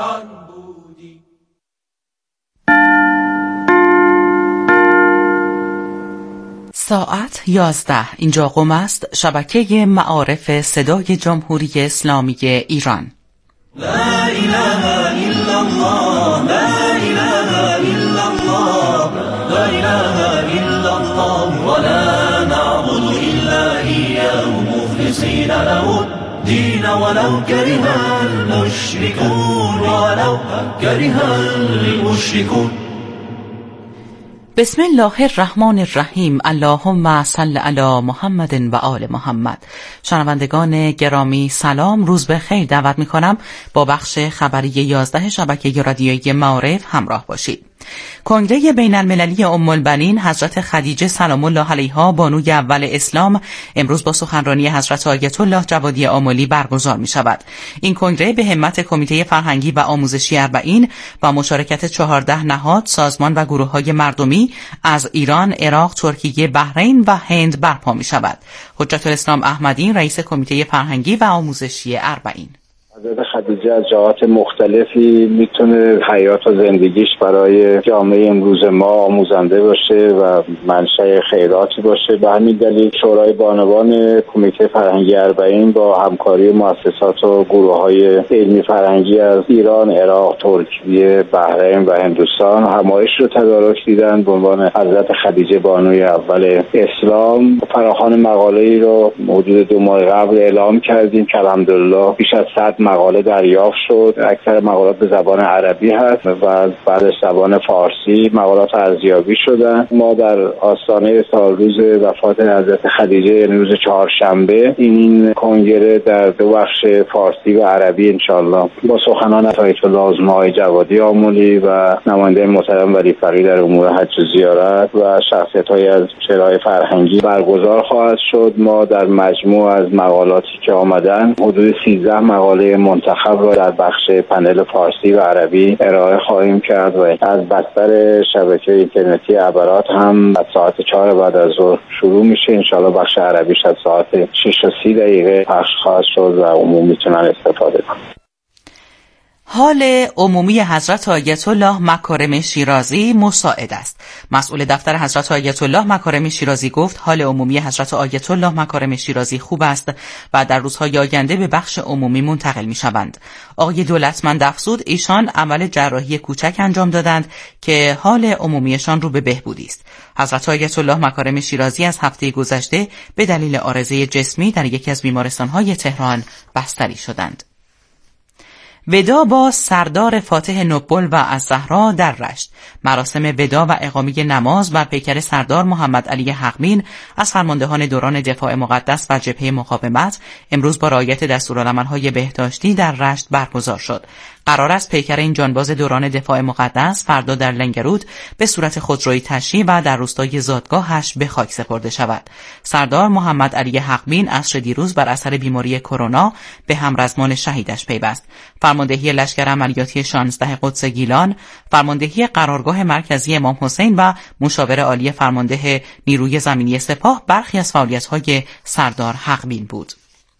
ایران بودی. ساعت 11. اینجا قم است، شبکه معارف صدای جمهوری اسلامی ایران. لا اله الا الله، لا اله الا الله، لا اله الا الله، ولا نعبد الا اياه مخلصين له الدين ولو كره المشركون، ولو كره المشركون. بسم الله الرحمن الرحیم. اللهم صل علی محمد و آل محمد. شنوندگان گرامی سلام، روز بخیر. دعوت می‌کنم با بخش خبری 11 شبکه رادیویی معارف همراه باشید. کنگره بین المللی ام البنین حضرت خدیجه سلام الله علیها بانوی اول اسلام امروز با سخنرانی حضرت آیت الله جوادی آملی برگزار می شود. این کنگره به همت کمیته فرهنگی و آموزشی اربعین با مشارکت 14 نهاد، سازمان و گروه‌های مردمی از ایران، عراق، ترکیه، بحرین و هند برپا می شود. حجت الاسلام احمدی رئیس کمیته فرهنگی و آموزشی اربعین: حضرت خدیجه از جهات مختلفی میتونه حیات و زندگیش برای جامعه امروز ما آموزنده باشه و منشأ خیراتی باشه. به همین دلیل شورای بانوان کمیته فرهنگی اربعین با همکاری مؤسسات و گروه‌های علمی فرهنگی از ایران، عراق، ترکیه، بحرین و هندوستان همایش رو تدارک دیدن به عنوان حضرت خدیجه بانوی اول اسلام. فراخوان مقاله‌ای رو حدود 2 ماه قبل اعلام کردیم که الحمدلله بیش از 100 مقاله دریافت شد. اکثر مقالات به زبان عربی هست و بعدش زبان فارسی مقالات ارزیابی شدن. ما در آستانه سالروز وفات حضرت خدیجه یعنی روز چهارشنبه این کنگره در 2 بخش فارسی و عربی انشالله با سخنان آیت الله عظما جوادی آملی و نماینده محترم ولی فقیه در امور حج و زیارت و شخصیت‌های از چهره‌های فرهنگی برگزار خواهد شد. ما در مجموع از مقالاتی که آمدن حدود 13 مقاله منتخب را در بخش پنل فارسی و عربی ارائه خواهیم کرد و از بستر شبکه اینترنتی عبرات هم از ساعت 4 بعد از ظهر شروع میشه. انشالله بخش عربیش از ساعت 6:30 پخش خواهد شد و عموم میتونن استفاده کنن. حال عمومی حضرت آیت الله مکارم شیرازی مساعد است. مسئول دفتر حضرت آیت الله مکارم شیرازی گفت حال عمومی حضرت آیت الله مکارم شیرازی خوب است و در روزهای آینده به بخش عمومی منتقل می شوند. آقای دولتمند افزود ایشان عمل جراحی کوچک انجام دادند که حال عمومیشان رو به بهبودی است. حضرت آیت الله مکارم شیرازی از هفته گذشته به دلیل عارضه جسمی در یکی از بیمارستان‌های تهران بستری شدند. ودا با سردار فاتح نوبل و الزهرا در رشت. مراسم ودا و اقامه نماز بر پیکر سردار محمد علی حقمین از فرماندهان دوران دفاع مقدس و جبهه مقاومت امروز با رعایت دستورالعمل‌های بهداشتی در رشت برگزار شد. قرار است پیکر این جانباز دوران دفاع مقدس فردا در لنگرود به صورت خودرویی تشییع و در روستای زادگاهش به خاک سپرده شود. سردار محمد علی حقمین عصر دیروز بر اثر بیماری کرونا به همرزمان شهیدش پیوست. فرماندهی لشکر عملیاتی 16 قدس گیلان، فرماندهی قرارگاه مرکزی امام حسین و مشاور عالی فرمانده نیروی زمینی سپاه برخی از فعالیت‌های سردار حقمین بود.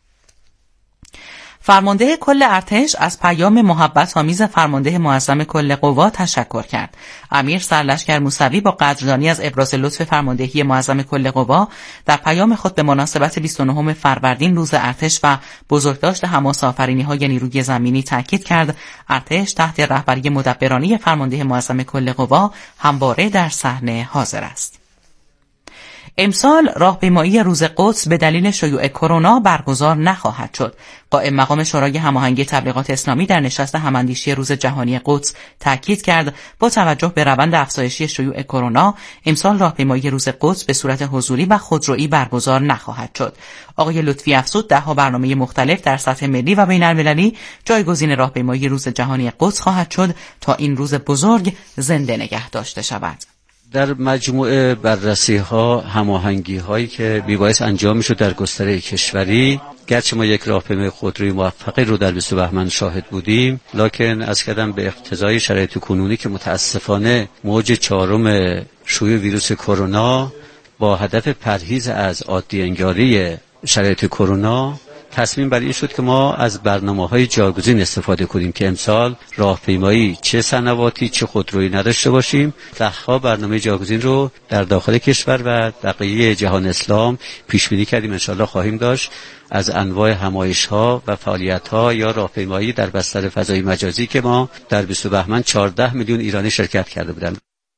فرمانده کل ارتش از پیام محبت آمیز فرمانده معظم کل قوا تشکر کرد. امیر سرلشکر موسوی با قدردانی از ابراز لطف فرماندهی معظم کل قوا در پیام خود به مناسبت 29 فروردین روز ارتش و بزرگداشت حماس آفرینی‌های نیروی زمینی تاکید کرد ارتش تحت رهبری مدبرانه فرمانده معظم کل قوا همواره در صحنه حاضر است. امسال راهپیمایی روز قدس به دلیل شیوع کرونا برگزار نخواهد شد. قائم مقام شورای هماهنگی تبلیغات اسلامی در نشست هماندیشی روز جهانی قدس تاکید کرد با توجه به روند افزایشی شیوع کرونا امسال راهپیمایی روز قدس به صورت حضوری و خودرویی برگزار نخواهد شد. آقای لطفی افزود 10 برنامه مختلف در سطح ملی و بین‌المللی جایگزین راهپیمایی روز جهانی قدس خواهد شد تا این روز بزرگ زنده نگه داشته شود. در مجموعه بررسی‌ها، هماهنگی‌هایی که میبایست انجام میشد در گستره کشوری، گرچه ما یک راهپیمای خودروی موفقی رو در 20 بهمن شاهد بودیم، لکن از کردم به اقتضای شرایط کنونی که متاسفانه موج 4 شیوع ویروس کرونا با هدف پرهیز از عادی انگاری شرایط کرونا تصمیم بر این شد که ما از برنامه‌های جایگزین استفاده کنیم که امسال راهپیمایی چه صنواتی چه خودرویی نداشته باشیم. ده‌ها برنامه جایگزین رو در داخل کشور و بقیه جهان اسلام پیش بینی کردیم، ان شاءالله خواهیم داشت. از انواع همایش‌ها و فعالیت‌ها یا راهپیمایی در بستر فضای مجازی که ما در 20 بهمن 14 میلیون ایرانی شرکت کرده بودند.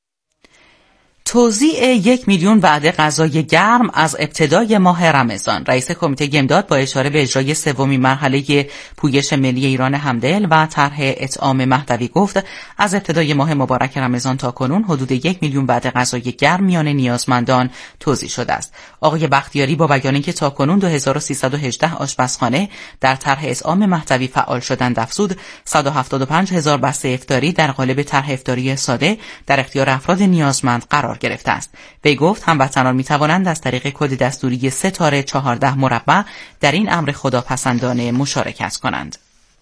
توزیع 1 میلیون وعده غذای گرم از ابتدای ماه رمضان. رئیس کمیته امداد با اشاره به اجرای سومین مرحله پویش ملی ایران همدل و طرح اطعام مهدوی گفت از ابتدای ماه مبارک رمضان تا کنون حدود 1 میلیون وعده غذای گرم میان نیازمندان توزیع شده است. آقای بختیاری با بیان اینکه تا کنون 2318 آشپزخانه در طرح اطعام مهدوی فعال شدند افزود 175,000 بسته افطاری در قالب طرح افطاری ساده در اختیار افراد نیازمند قرار گرفته است. وی گفت هموطنان میتوانند از طریق کد دستوری 3-14 در این امر خداپسندانه مشارکت کنند.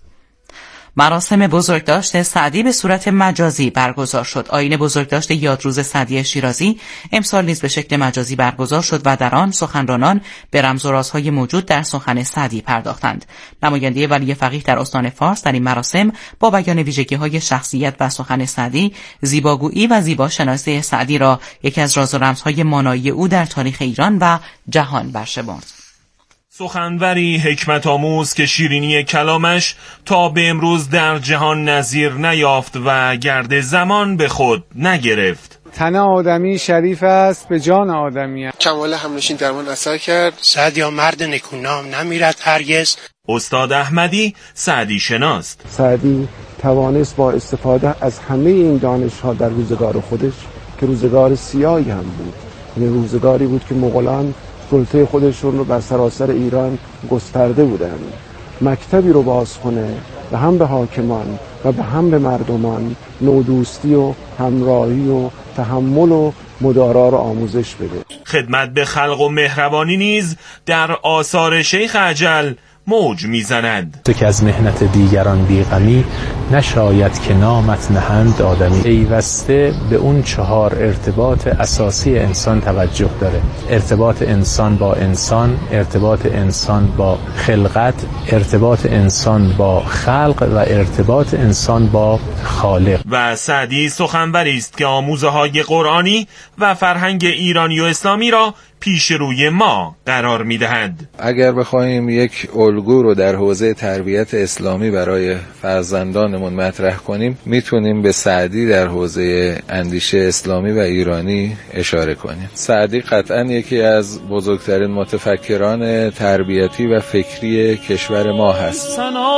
مراسم بزرگداشت سعدی به صورت مجازی برگزار شد. آیین بزرگداشت یادروز سعدی شیرازی امسال نیز به شکل مجازی برگزار شد و در آن سخنرانان به رمز و رازهای موجود در سخن سعدی پرداختند. نماینده ولی فقیه در استان فارس در این مراسم با بیان ویژگی‌های شخصیت و سخن سعدی، زیباگویی و زیباشناسی سعدی را یکی از راز و رمزهای مانایی او در تاریخ ایران و جهان برشمرد. سخنوری حکمت آموز که شیرینی کلامش تا به امروز در جهان نظیر نیافت و گرد زمان به خود نگرفت. تن آدمی شریف است به جان آدمی. کمال همنشین درمان اثر کرد. سعدی یا مرد نکونام نمیرد هرگز. استاد احمدی سعدی شناست. سعدی توانست با استفاده از همه این دانش‌ها در روزگار خودش که روزگار سیاهی هم بود، یعنی روزگاری بود که مغولان سلطه خودشون رو بر سراسر ایران گسترده بودند، مکتبی رو باز کنه و هم به حاکمان و به هم به مردمان نودوستی و همراهی و تحمل و مدارا رو آموزش بده. خدمت به خلق و مهربانی نیز در آثار شیخ اجل موج میزند. تو که از محنت دیگران بیغمی، نشاید که نامت نهند آدمی. پیوسته به اون 4 ارتباط اساسی انسان توجه داره: ارتباط انسان با انسان، ارتباط انسان با خلقت، ارتباط انسان با خلق و ارتباط انسان با خالق. و سعدی سخنوری است که آموزه های قرآنی و فرهنگ ایرانی و اسلامی را پیش روی ما قرار می‌دهد. اگر بخوایم یک الگو رو در حوزه تربیت اسلامی برای فرزندانمون مطرح کنیم، میتونیم به سعدی در حوزه اندیشه اسلامی و ایرانی اشاره کنیم. سعدی قطعاً یکی از بزرگترین متفکران تربیتی و فکری کشور ما هست.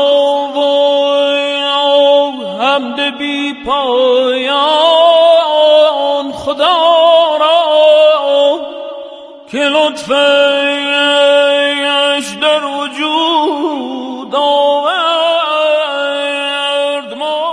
حمد بی پایان خدا را که لطفش در وجود آورد ما.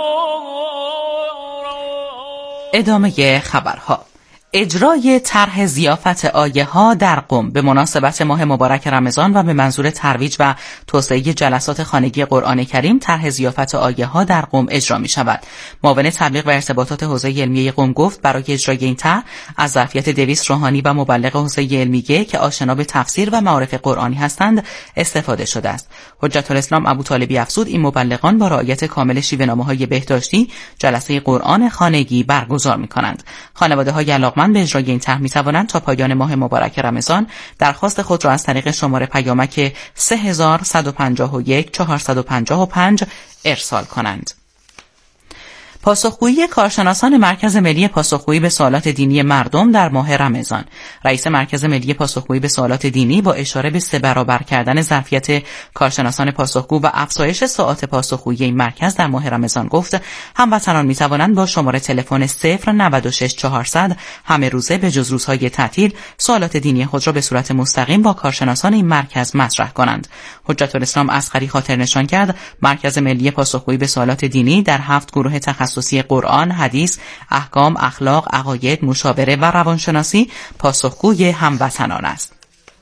ادامه خبرها. اجرای طرح ضیافت آیه ها در قم به مناسبت ماه مبارک رمضان و به منظور ترویج و توسعه جلسات خانگی قرآن کریم، طرح ضیافت آیه ها در قم اجرا می شود. معاون تبلیغ و ارتباطات حوزه علمیه قم گفت برای اجرای این طرح از ظرفیت 200 روحانی و مبلغ حوزه علمیه که آشنا به تفسیر و معارف قرآنی هستند استفاده شده است. حجت الاسلام ابوطالبی افزود این مبلغان با رعایت کامل شیوه‌نامه‌های بهداشتی جلسه قرآن خانگی برگزار می‌کنند. خانواده‌های علاقمند به اجرای این طرح می‌توانند تا پایان ماه مبارک رمضان درخواست خود را از طریق شماره پیامک 3151 455 ارسال کنند. پاسخگویی کارشناسان مرکز ملی پاسخگویی به سوالات دینی مردم در ماه رمضان. رئیس مرکز ملی پاسخگویی به سوالات دینی با اشاره به 3 برابر کردن ظرفیت کارشناسان پاسخگو و افزایش ساعات پاسخگویی این مرکز در ماه رمضان گفت هموطنان می‌توانند با شماره تلفن 096 400 همه روزه به جز روزهای تعطیل سوالات دینی خود را به صورت مستقیم با کارشناسان این مرکز مطرح کنند. حجت الاسلام اصغری خاطر نشان کرد مرکز ملی پاسخگویی به سوالات دینی در 7 گروه تخصصی قرآن، حدیث، احکام، اخلاق، عقاید، مشاوره و روانشناسی پاسخگوی هموطنان است.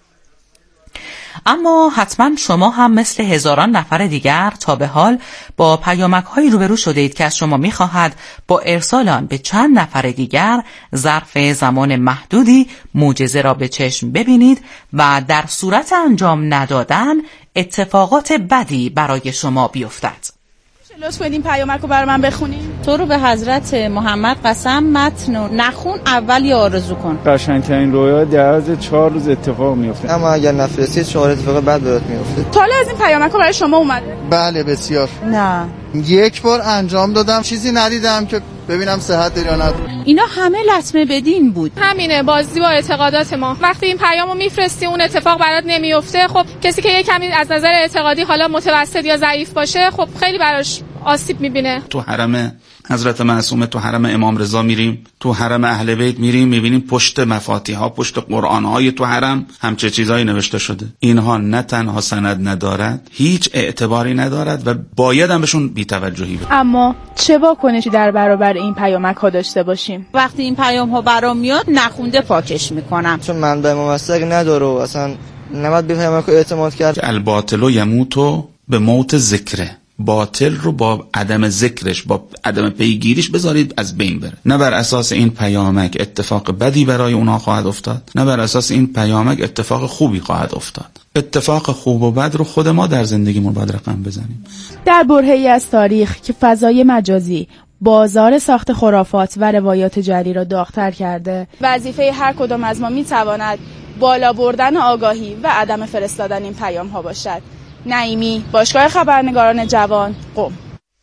اما حتما شما هم مثل هزاران نفر دیگر تا به حال با پیامک‌هایی روبرو شده اید که از شما می‌خواهد با ارسال آن به چند نفر دیگر ظرف زمان محدودی معجزه را به چشم ببینید و در صورت انجام ندادن اتفاقات بدی برای شما بیفتد. لطف کنید این پیامک رو برای من بخونید. تو رو به حضرت محمد قسم متن نخون، اول یا آرزو کن. قشنگترین رویا در عرض 4 روز اتفاق میفته، اما اگر نفرستید 4 اتفاق بد برات میفته. تا حالا از این پیامک ها برای شما اومده؟ بله بسیار. نه یک بار انجام دادم، چیزی ندیدم که ببینم صحت داره یا نه. اینا همه لطمه بدین بود. همینه بازی با اعتقادات ما. وقتی این پیامو میفرستی اون اتفاق برات نمیفته، خب کسی که یه کمی از نظر اعتقادی حالا متوسط یا ضعیف باشه، خب خیلی براش آسیب میبینه. تو حرم حضرت معصومه، تو حرم امام رضا میریم، تو حرم اهل بیت میریم، میبینیم پشت مفاتیح ها، پشت قرآن های تو حرم همچه چیزایی نوشته شده. اینها نه تنها سند ندارد، هیچ اعتباری ندارد و باید هم بهشون بی‌توجهی بشه. اما چه واکنشی در برابر این پیامک ها داشته باشیم؟ وقتی این پیام ها برام میاد نخونده پاکش میکنم، چون منبع موثقی نداره و اصلا نباید به پیامک اعتماد کرد. الباطل یموت به موت ذکره. باطل رو با عدم ذکرش، با عدم پیگیریش بذارید از بین بره. نه بر اساس این پیامک اتفاق بدی برای اونها خواهد افتاد، نه بر اساس این پیامک اتفاق خوبی خواهد افتاد. اتفاق خوب و بد رو خود ما در زندگیمون باید رقم بزنیم. در برهه‌ای از تاریخ که فضای مجازی بازار ساخت خرافات و روایات جعلی را داغ‌تر کرده، وظیفه هر کدام از ما میتواند بالا بردن آگاهی و عدم فرستادن این پیام‌ها باشد. نعیمی، باشگاه خبرنگاران جوان، قم.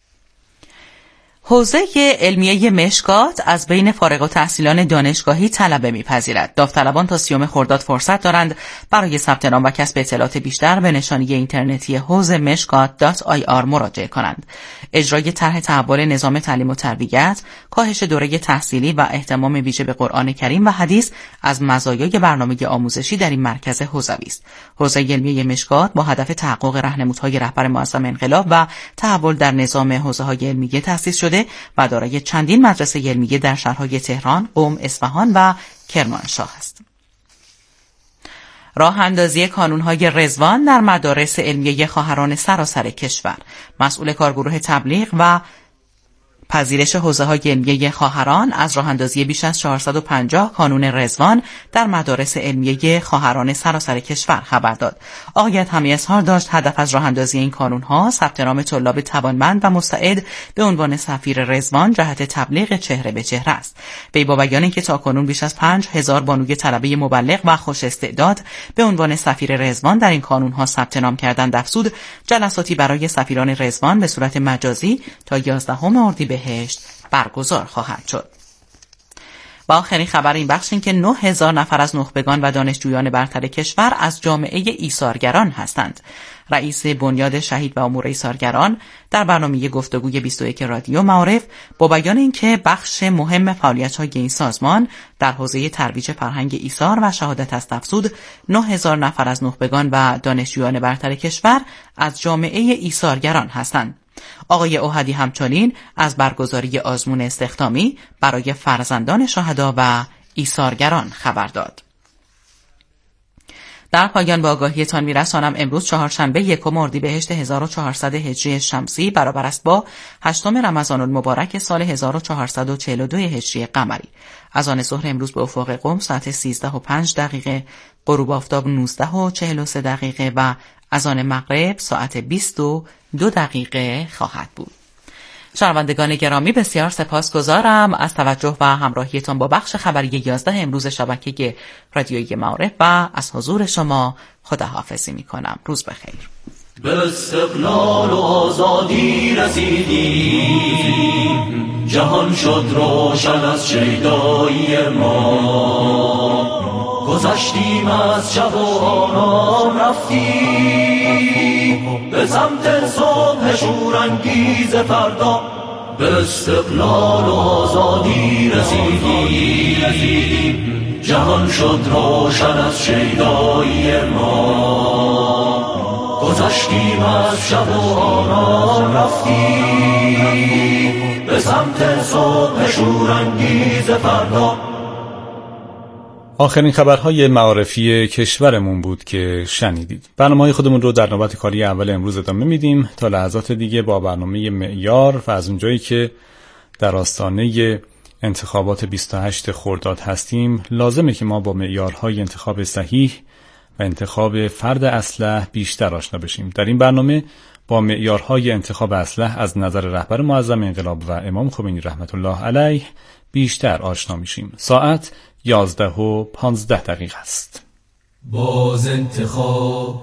حوزه علمیه مشکات از بین فارغ التحصیلان دانشگاهی طلبه می‌پذیرد. داوطلبان تا 30 خرداد فرصت دارند برای ثبت نام و کسب اطلاعات بیشتر به نشانی اینترنتی حوزه meshkat.ir مراجعه کنند. اجرای طرح تحول نظام تعلیم و تربیت، کاهش دوره تحصیلی و اهتمام ویژه به قرآن کریم و حدیث از مزایای برنامه آموزشی در این مرکز حوزوی است. حوزه علمیه مشکات با هدف تحقق راهنمودهای رهبر معظم انقلاب و تحول در نظام حوزه‌های علمیه تأسیس شده و دارای چندین مدرسه علمیه در شهرهای تهران، قم، اصفهان و کرمانشاه است. راه اندازی کانون‌های رضوان در مدارس علمیه خواهران سراسر کشور. مسئول کارگروه تبلیغ و پذیرش حوزه‌های علمیه خواهران از راه اندازی بیش از 450 کانون رضوان در مدارس علمیه خواهران سراسر کشور خبر داد. آقای ادهمی اظهار داشت هدف از راه اندازی این کانون‌ها ثبت نام طلاب توانمند و مستعد به عنوان سفیر رضوان جهت تبلیغ چهره به چهره است. وی با بیان اینکه تاکنون بیش از 5000 بانوی طلبه مبلغ و خوش استعداد به عنوان سفیر رضوان در این کانون‌ها ثبت نام کردند، افزود جلساتی برای سفیران رضوان به صورت مجازی تا 11 اردیبهشت برگزار خواهد شد. و آخرین خبر این بخش این که 9000 نفر از نخبگان و دانشجویان برتر کشور از جامعه ایثارگران هستند. رئیس بنیاد شهید و امور ایثارگران در برنامه گفتگوی 21 رادیو معارف با بیان اینکه بخش مهم فعالیت‌های این سازمان در حوزه ترویج فرهنگ ایثار و شهادت است، افزود 9000 نفر از نخبگان و دانشجویان برتر کشور از جامعه ایثارگران هستند. آقای اوحدی همچنین از برگزاری آزمون استخدامی برای فرزندان شهدا و ایثارگران خبر داد. در پایان با آگاهیتان میرسانم امروز چهارشنبه 1 اردیبهشت 1400 هجری شمسی برابر است با 8 رمضان المبارک سال 1442 هجری قمری. از آن ظهر امروز به افق قم ساعت 13:05 غروب آفتاب 19:43 و از آن مغرب ساعت 20:02 خواهد بود. شنوندگان گرامی بسیار سپاسگزارم از توجه و همراهیتان با بخش خبری 11 امروز شبکه رادیویی معارف و از حضور شما خداحافظی می‌کنم. روز بخیر. به استقلال و آزادی رسیدیم، جهان شد روشن از شیدایی ما، گذشتیم از شب و آرام رفتیم به سمت صبح شورانگیز فردا. به استقلال و آزادی رسیدیم، جهان شد روشن از شیدایی ما، گذشتیم از شب و آرام رفتیم به سمت صبح شورانگیز فردا. آخرین خبرهای معارفی کشورمون بود که شنیدید. برنامه‌های خودمون رو در نوبت کاری اول امروز ادامه میدیم تا لحظات دیگه با برنامه معیار و از اونجایی که در آستانه انتخابات 28 خرداد هستیم لازمه که ما با معیارهای انتخاب صحیح و انتخاب فرد اصلح بیشتر آشنا بشیم. در این برنامه با معیارهای انتخاب اصلح از نظر رهبر معظم انقلاب و امام خمینی رحمت الله علیه بیشتر آشنا میشیم. ساعت 11:15 است. باز انتخاب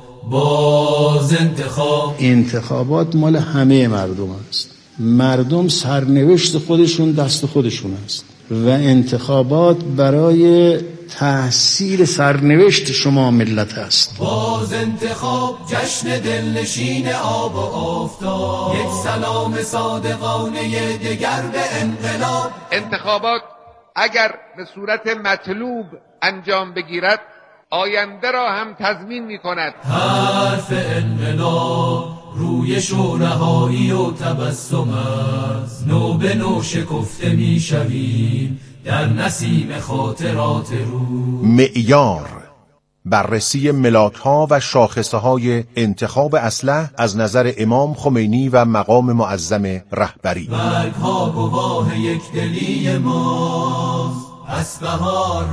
انتخابات مال همه مردم است. مردم سرنوشت خودشون دست خودشون است و انتخابات برای تحصیل سرنوشت شما ملت است. باز انتخاب جشن دلنشین آب و آفتاب، یک سلام صادقانه دگر به انقلاب. انتخابات اگر به صورت مطلوب انجام بگیرد آینده را هم تضمین می کند. حرف انقلاب روی شورهایی و تبسم است، نو به نو شکفته می شویم در نسیم خاطرات روز. معیار بررسی ملاک‌ها و شاخصه‌های انتخاب اصلح از نظر امام خمینی و مقام معظم رهبری. برگ‌ها گواه یک دلی ماست، پس بهار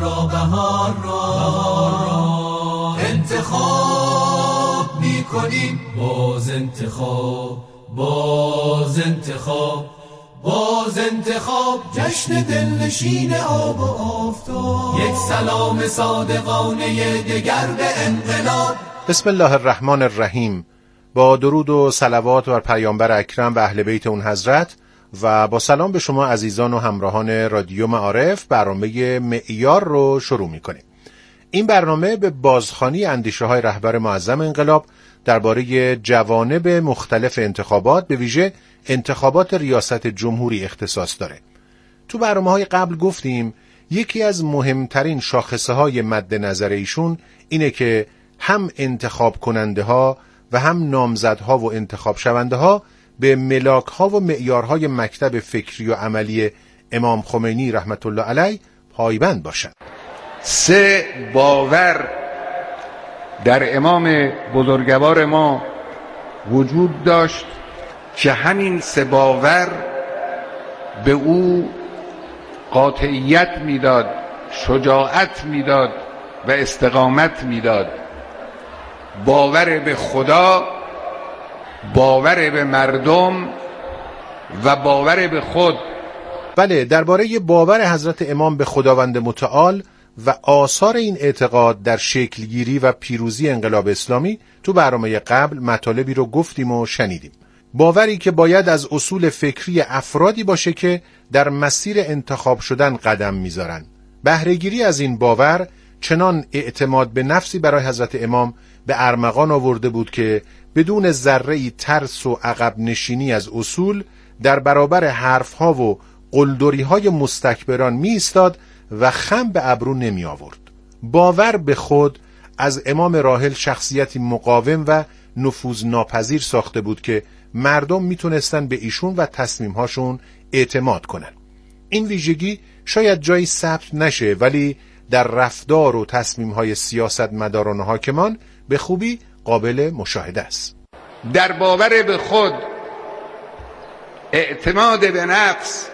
را انتخاب می‌کنیم. باز انتخاب جشن دلنشین آب و آفتاب، یک سلام صادقانه دگر به انقلاب. بسم الله الرحمن الرحیم. با درود و صلوات بر پیامبر اکرم و اهل بیت اون حضرت و با سلام به شما عزیزان و همراهان رادیو معارف، برنامه معیار رو شروع می‌کنیم. این برنامه به بازخوانی اندیشه‌های رهبر معظم انقلاب درباره جوانب مختلف انتخابات، به ویژه انتخابات ریاست جمهوری اختصاص داره. تو برنامه‌های قبل گفتیم یکی از مهمترین شاخصه‌های مد نظر ایشون اینه که هم انتخاب کننده ها و هم نامزدها و انتخاب شونده ها به ملاک‌ها و معیارهای مکتب فکری و عملی امام خمینی رحمت الله علیه پایبند باشند. 3 باور در امام بزرگوار ما وجود داشت که همین 3 باور به او قاطعیت میداد، شجاعت میداد و استقامت میداد. باور به خدا، باور به مردم و باور به خود. بله، درباره باور حضرت امام به خداوند متعال و آثار این اعتقاد در شکلگیری و پیروزی انقلاب اسلامی تو برنامه قبل مطالبی رو گفتیم و شنیدیم. باوری که باید از اصول فکری افرادی باشه که در مسیر انتخاب شدن قدم میذارن. بهره‌گیری از این باور چنان اعتماد به نفسی برای حضرت امام به ارمغان آورده بود که بدون ذره‌ای ترس و عقب نشینی از اصول در برابر حرفها و قلدری‌های مستکبران می ایستاد و خم به ابرو نمی آورد. باور به خود از امام راحل شخصیتی مقاوم و نفوذناپذیر ساخته بود که مردم میتونستن به ایشون و تصمیمهاشون اعتماد کنن. این ویژگی شاید جایی ثبت نشه، ولی در رفتار و تصمیمهای سیاستمداران و حاکمان به خوبی قابل مشاهده است. در باور به خود، اعتماد به نفس،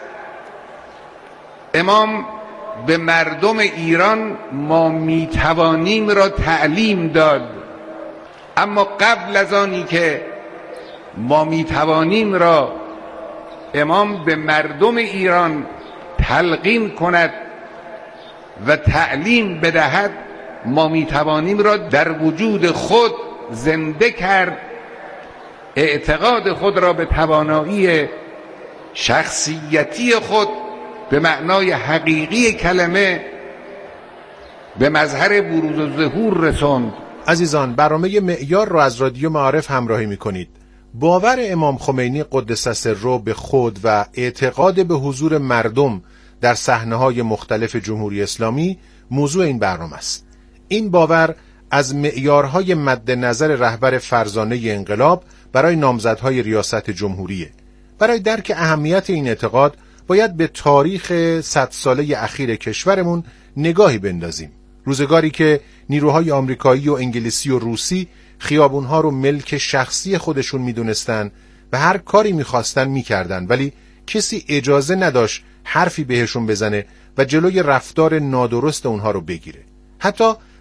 امام به مردم ایران ما میتوانیم را تعلیم داد. اما قبل از آنی که ما میتوانیم را امام به مردم ایران تلقین کند و تعلیم بدهد، ما میتوانیم را در وجود خود زنده کرد، اعتقاد خود را به توانایی شخصیتی خود به معنای حقیقی کلمه به مظهر بروز و ظهور رساند. عزیزان، برنامه معیار را از رادیو معارف همراهی میکنید. باور امام خمینی قدس سره به خود و اعتقاد به حضور مردم در صحنه‌های مختلف جمهوری اسلامی موضوع این برنامه است. این باور از معیارهای مد نظر رهبر فرزانه انقلاب برای نامزدهای ریاست جمهوریه. برای درک اهمیت این اعتقاد باید به تاریخ 100 ساله اخیر کشورمون نگاهی بندازیم. روزگاری که نیروهای آمریکایی و انگلیسی و روسی خیابونها رو ملک شخصی خودشون میدونستن و هر کاری میخواستن میکردن، ولی کسی اجازه نداشت حرفی بهشون بزنه و جلوی رفتار نادرست اونها رو بگیره. حتی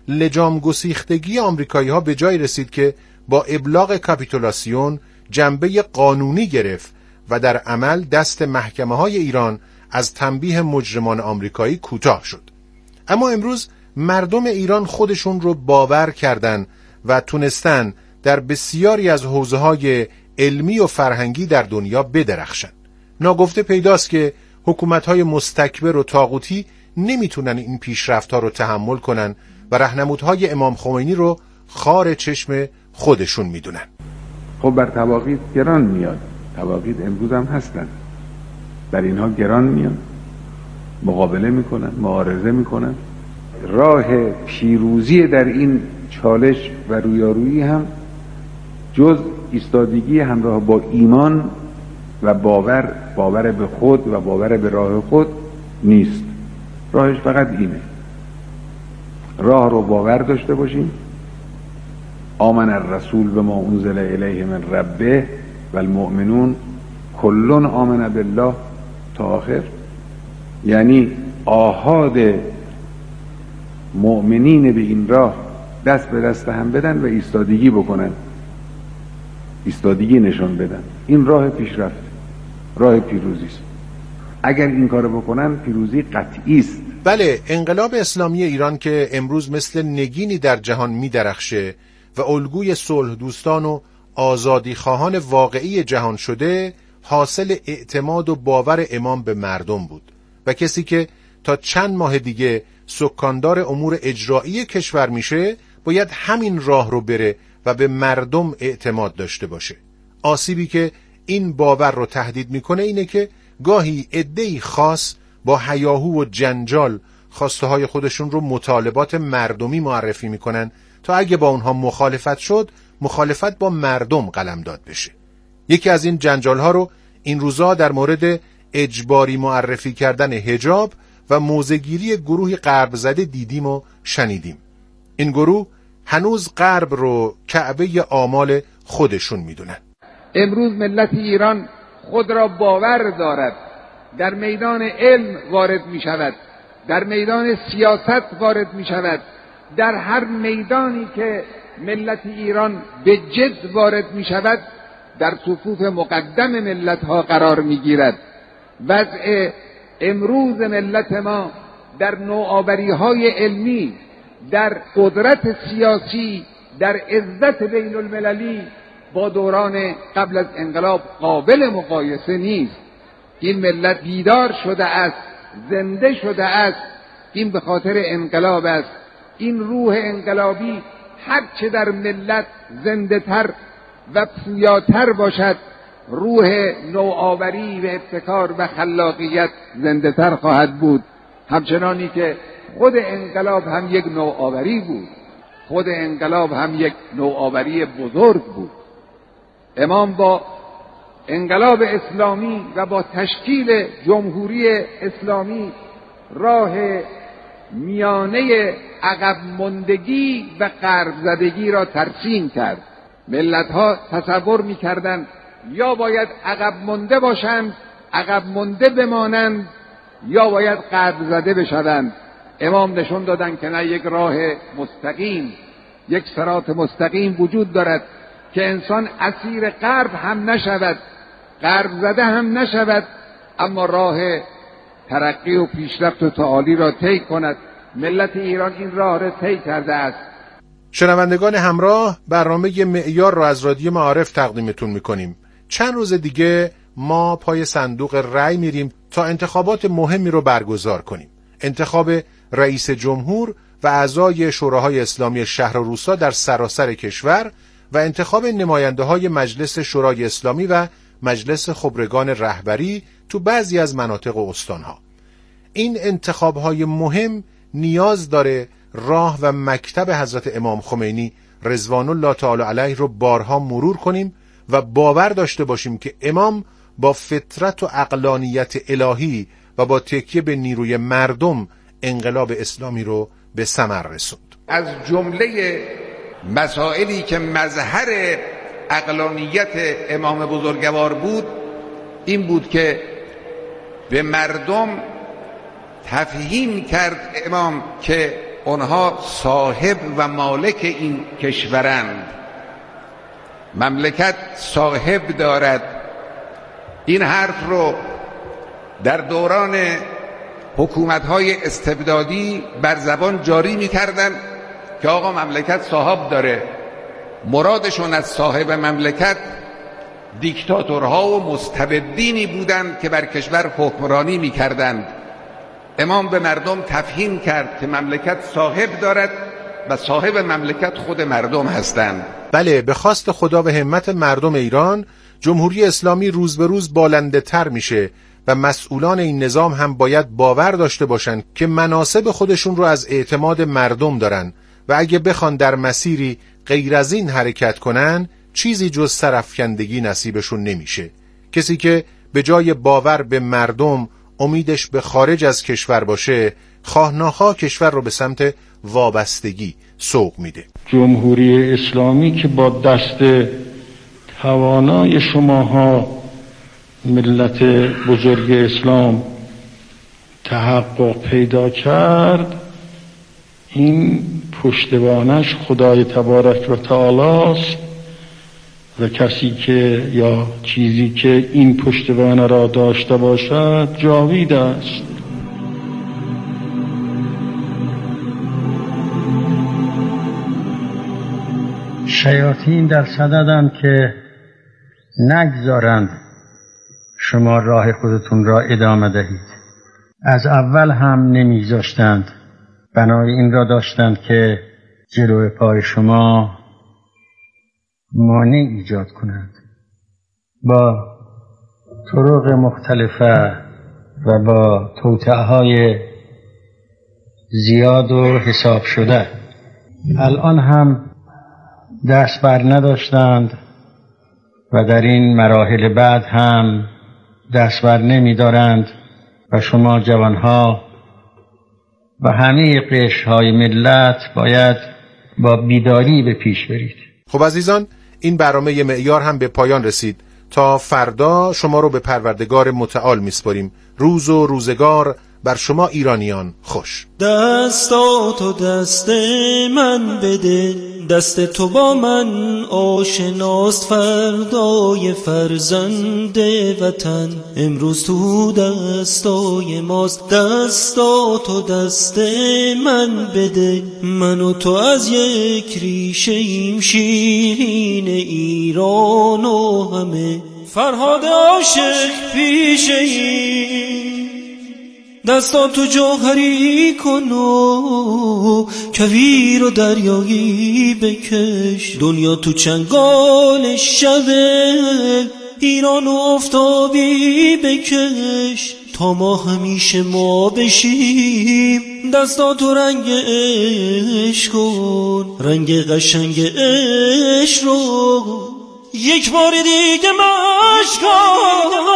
لجام گسیختگی آمریکایی‌ها به جای رسید که با ابلاغ کاپیتولاسیون جنبه قانونی گرفت و در عمل دست محکمه‌های ایران از تنبیه مجرمان آمریکایی کوتاه شد. اما امروز مردم ایران خودشون رو باور کردن و تونستن در بسیاری از حوزه‌های علمی و فرهنگی در دنیا بدرخشن. ناگفته پیداست که حکومت‌های مستکبر و طاغوتی نمیتونن این پیشرفت‌ها رو تحمل کنن و راهنمودهای امام خمینی رو خار چشم خودشون میدونن. خب بر طواغیت گران میاد، طواغیت امروز هم هستن، در اینها گران میاد، مقابله میکنن، معارضه میکنن. راه پیروزی در این چالش و رویارویی هم جز ایستادگی همراه با ایمان و باور به خود و باور به راه خود نیست. راهش فقط اینه، راه رو باور داشته باشیم. آمن الرسول بما انزل الیه من ربه و المؤمنون کلون آمن بالله تا آخر. یعنی آحاد مؤمنین به این راه دست به دست هم بدن و ایستادگی بکنن، ایستادگی نشان بدن. این راه پیشرفت، راه پیروزی است. اگر این کارو بکنن پیروزی قطعی است. بله، انقلاب اسلامی ایران که امروز مثل نگینی در جهان می‌درخشه و الگوی صلح دوستان و آزادی خواهان واقعی جهان شده، حاصل اعتماد و باور امام به مردم بود و کسی که تا چند ماه دیگه سکاندار امور اجرایی کشور میشه باید همین راه رو بره و به مردم اعتماد داشته باشه. آسیبی که این باور رو تهدید میکنه اینه که گاهی عده‌ای خاص با هیاهو و جنجال خواسته های خودشون رو مطالبات مردمی معرفی میکنن تا اگه با اونها مخالفت شد، مخالفت با مردم قلمداد بشه. یکی از این جنجال ها رو این روزا در مورد اجباری معرفی کردن حجاب و موضع‌گیری گروهی غرب زده دیدیم و شنیدیم. این گروه هنوز غرب رو کعبه آمال خودشون میدونن. امروز ملت ایران خود را باور دارد، در میدان علم وارد می شود، در میدان سیاست وارد می شود، در هر میدانی که ملت ایران به جد وارد می شود در صفوف مقدم ملت ها قرار می گیرد. وضع امروز ملت ما در نوآوری های علمی، در قدرت سیاسی، در عزت بین المللی با دوران قبل از انقلاب قابل مقایسه نیست. این ملت بیدار شده است، زنده شده است. این به خاطر انقلاب است. این روح انقلابی هرچه در ملت زنده تر و پویاتر باشد، روح نوآوری و ابتکار و خلاقیت زنده تر خواهد بود. همچنانی که خود انقلاب هم یک نوآوری بود، خود انقلاب هم یک نوآوری بزرگ بود. امام با انقلاب اسلامی و با تشکیل جمهوری اسلامی راه میانه عقب ماندگی و غرب زدگی را ترسیم کرد. ملت‌ها تصور می‌کردند یا باید عقب مانده باشند، عقب مانده بمانند، یا باید غرب زده بشوند. امام نشون دادن که نه، یک راه مستقیم، یک صراط مستقیم وجود دارد که انسان اسیر غرب هم نشود، غرب زده هم نشود، اما راه ترقی و پیشرفت و تعالی را طی کند. ملت ایران این راه را طی کرده است. شنوندگان همراه، برنامه معیار را از رادیو معارف تقدیمتون میکنیم. چند روز دیگه ما پای صندوق رای میریم تا انتخابات مهمی رو برگزار کنیم. انتخاب رئیس جمهور و اعضای شوراهای اسلامی شهر و روستا در سراسر کشور و انتخاب نماینده های مجلس شورای اسلامی و مجلس خبرگان رهبری تو بعضی از مناطق و استانها. این انتخابهای مهم نیاز داره راه و مکتب حضرت امام خمینی رضوان الله تعالی علیه رو بارها مرور کنیم و باور داشته باشیم که امام با فطرت و عقلانیت الهی و با تکیه به نیروی مردم انقلاب اسلامی رو به ثمر رسوند. از جمله مسائلی که مظهر عقلانیت امام بزرگوار بود این بود که به مردم تفهیم کرد امام که اونها صاحب و مالک این کشورند. مملکت صاحب دارد. این حرف رو در دوران حکومت‌های استبدادی بر زبان جاری می‌کردن که آقا مملکت صاحب داره. مرادشون از صاحب مملکت دیکتاتورها و مستبدینی بودند که بر کشور حکمرانی می‌کردند. امام به مردم تفهیم کرد که مملکت صاحب دارد و صاحب مملکت خود مردم هستند. بله، به خواست خدا و همت مردم ایران، جمهوری اسلامی روز به روز بالنده تر میشه و مسئولان این نظام هم باید باور داشته باشند که مناصب خودشون رو از اعتماد مردم دارن و اگه بخوان در مسیری غیر از این حرکت کنن، چیزی جز سرافکندگی نصیبشون نمیشه. کسی که به جای باور به مردم امیدش به خارج از کشور باشه، خواه ناخواه کشور رو به سمت وابستگی سوق میده. جمهوری اسلامی که با دست توانای شماها ملت بزرگ اسلام تحقق پیدا کرد، این پشتوانش خدای تبارک و تعالی است و کسی که یا چیزی که این پشتوانه را داشته باشد جاوید است. شیاطین در صددند که نگذارند شما راه خودتون را ادامه دهید. از اول هم نمیگذاشتند، بنای این را داشتند که جلوی پای شما مانع ایجاد کنند. با طرق مختلفه و با توطئه‌های زیاد و حساب شده الان هم دست بر نداشتند و در این مراحل بعد هم دست بر نمی دارند و شما جوانها و همه قشرهای ملت باید با بیداری به پیش برید. خب عزیزان، این برنامه معیار هم به پایان رسید. تا فردا شما رو به پروردگار متعال میسپاریم. روز و روزگار بر شما ایرانیان خوش. دستاتو دست من بده، دست تو با من آشناست، فردای فرزند وطن امروز تو دستای ماست. دستاتو دست من بده، من و تو از یک ریشه ایم، شیرین ایران و همه فرهاد عاشق پیشه ایم. دستاتو جوهری کن و کویر و دریایی بکش، دنیا تو چنگال شبه، ایران و آفتابی بکش، تا ما همیشه ما بشیم. دستاتو رنگ عشق کن، رنگ قشنگ عشق رو یک بار دیگه مشک کن.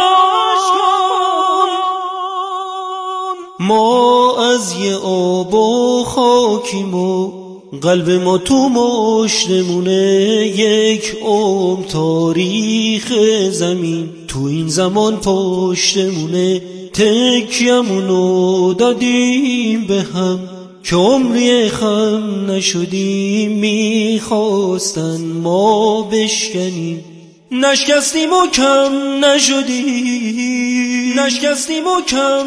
ما از یه آب و خاکیم و قلب ما تو مشتمونه، یک عمر تاریخ زمین تو این زمان پشتمونه. تکیمونو دادیم به هم که عمری خم نشدیم، میخواستن ما بشکنیم نشکستیم و کم نشدیم، نشکستیم و کم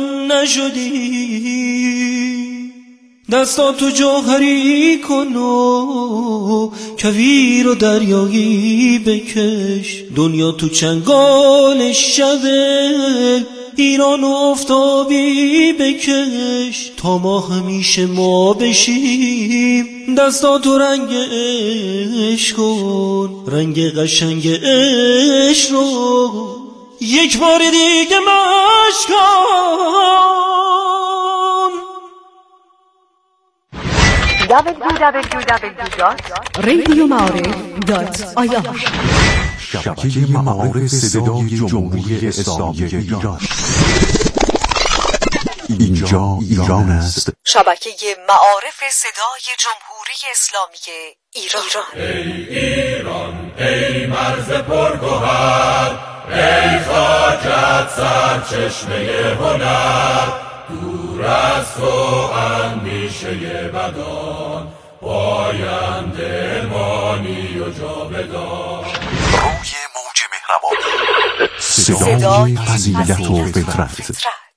نشدیم. دستاتو جوهری کن و کویر و دریایی بکش، دنیا تو چنگال شبه، ایران و آفتابی بکش، تا ما همیشه ما بشیم. دستاتو رنگ عشق کن، رنگ قشنگ عشق رو یک بار دیگه مشک کن. www.radioma'arif.ir شبکه معارف صدای جمهوری اسلامی ایران. اینجا ایران است. شبکه معارف صدای جمهوری اسلامی ایران. ای ایران، ای مرز پرگوهر، ای خاکت سرچشمه هنر، دور از تو اندیشه بدان، پاینده مانی و جاودان. روی موج مهربانی، صدای فضیلت و فطرت.